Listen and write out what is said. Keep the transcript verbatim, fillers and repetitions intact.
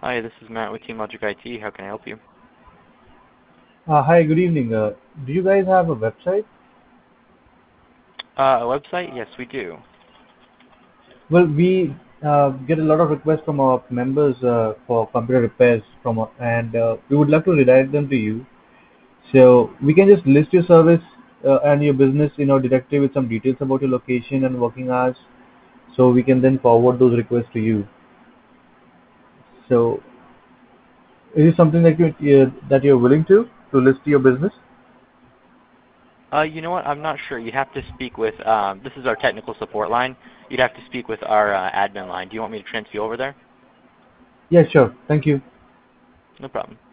Hi, this is Matt with Team Logic I T. How can I help you? Uh, hi, good evening. Uh, do you guys have a website? Uh, a website? Yes, we do. Well, we uh, get a lot of requests from our members uh, for computer repairs from, our- and uh, we would love to redirect them to you. So we can just list your service uh, and your business in our directory with some details about your location and working hours. So we can then forward those requests to you. So is it something that you uh, that you're willing to to list your business? Uh, you know what? I'm not sure. You'd have to speak with, um, this is our technical support line. You'd have to speak with our uh, admin line. Do you want me to transfer you over there? Yeah, sure. Thank you. No problem.